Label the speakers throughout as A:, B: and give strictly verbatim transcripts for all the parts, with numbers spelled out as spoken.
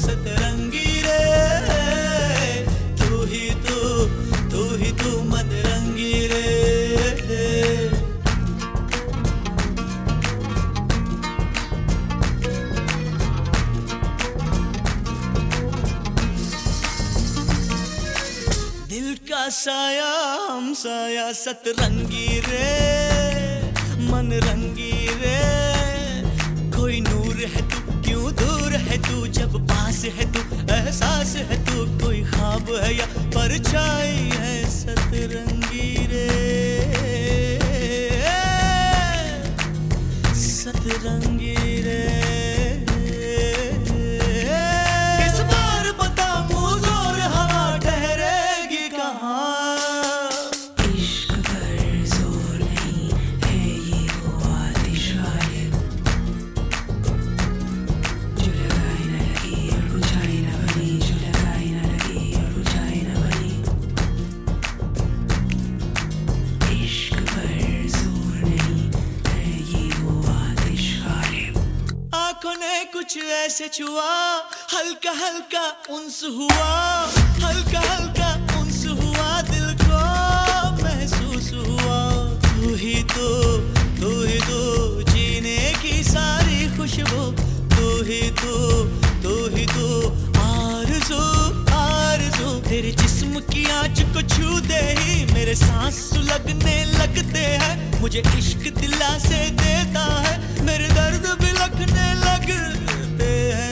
A: सतरंगी रे, तू ही तू, तू ही तू मनरंगी रे। दिल का साया हम साया सतरंगी रे, मन रंगी रे। कोई नूर है तू, क्यों दूर है तू, जब पास है तू एहसास है तू। कोई ख्वाब है या परछाई है सतरंगी रे, सतरंगी रे। इस बार बता मुँह जोर हवा ठहरेगी कहाँ।
B: इश्क पर जोर नहीं है ये वो आतिश गालिब, जो लगाई न लगी और बुझाई न बनी, जो लगाई न लगी और बुझाई न बनी। इश्क पर जोर नहीं है ये वो आतिश गालिब।
A: आंखों ने कुछ ऐसे छुआ, हल्का हल्का उन्स हुआ, हल्का हल्का उन्स हुआ, दिल को महसूस हुआ। तू ही तो, तू ही तो जीने की सारी खुशबू, तू ही तो, तू ही तो आरज़ू आरज़ू। तेरे जिस्म की आँच को छू दे ही मेरे सांस सुलगने लगते हैं। मुझे इश्क दिलासे देता है, मेरे दर्द भी लगने लगते हैं।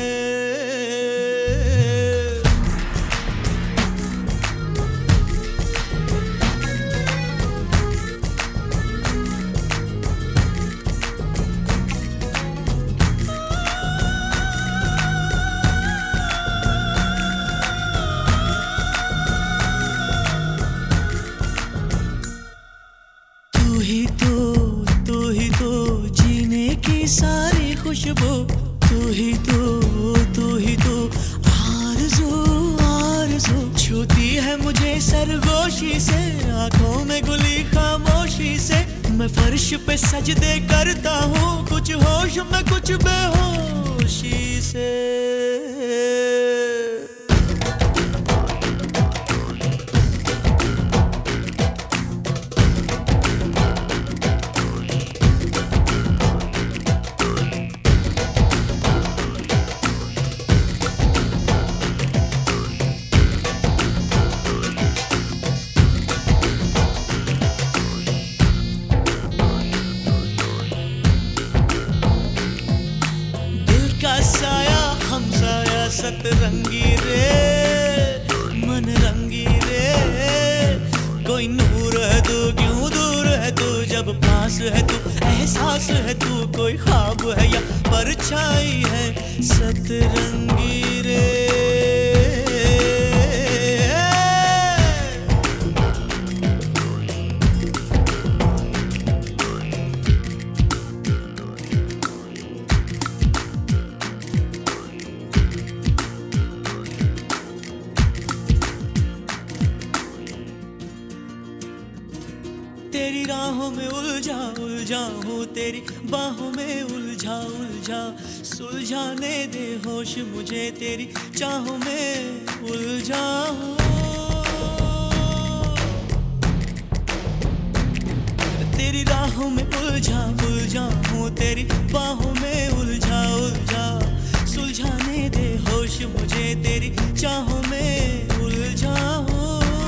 A: तू ही तो, तू ही तो जीने की सारी खुशबू, तू ही तो, तू ही तो आरज़ू आरज़ू। छूती है मुझे सरगोशी से, आंखों में गुली खामोशी से। मैं फर्श पे सजदे करता हूँ, कुछ होश में कुछ बेहोशी से। साया हम साया सतरंगी रे, मन रंगी रे। कोई नूर है तू, क्यों दूर है तू, जब पास है तू एहसास है तू। कोई ख्वाब है या परछाई है सतरंगी रे। तेरी राहों में उलझा उलझा हूँ, तेरी बाहों में उलझा उलझा। सुलझाने दे होश मुझे, तेरी चाहों में उलझा हूँ। तेरी राहों में उलझा उलझा हूँ, तेरी बाहों में उलझा उलझा। सुलझाने दे होश मुझे, तेरी चाहों में उलझा हूँ।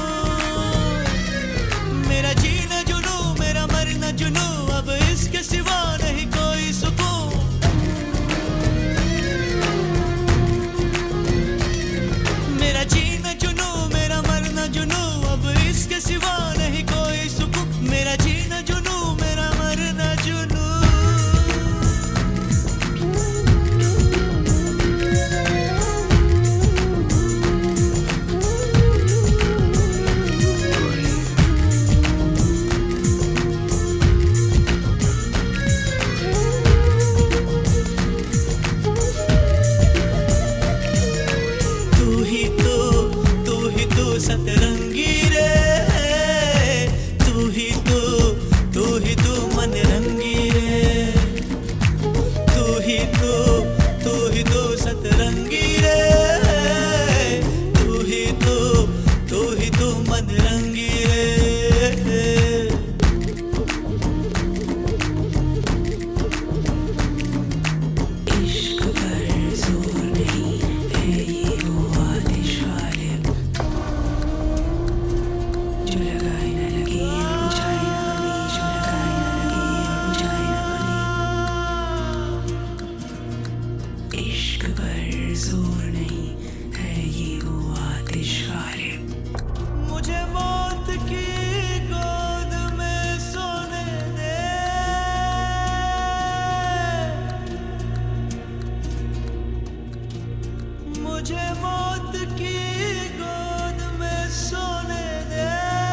A: मेरा जीना जुनू, मेरा मरना जुनू, अब इसके सिवा नहीं कोई सुकून। मेरा जीना जुनू, मेरा मरना जुनू, अब इसके सिवा नहीं कोई सुकून। मेरा जीना जुनू, मेरा मरना जुनू।
B: जोर नहीं है ये वो आतिश गालिब।
A: मुझे मौत की गोद में सोने दे, मुझे मौत की गोद में सोने दे,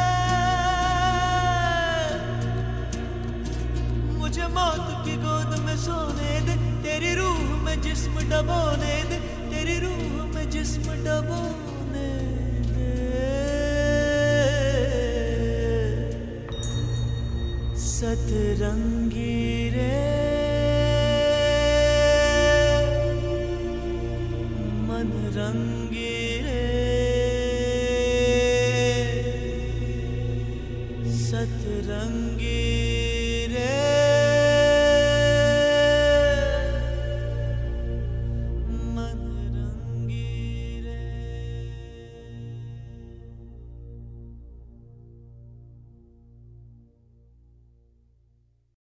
A: मुझे मौत की गोद में सोने दे, तेरी रूह में जिस्म डबोने दे, तेरी रूह में जिस्म डबोने दे। सतरंगी रे मन रंगी रे, सतरंगी रे।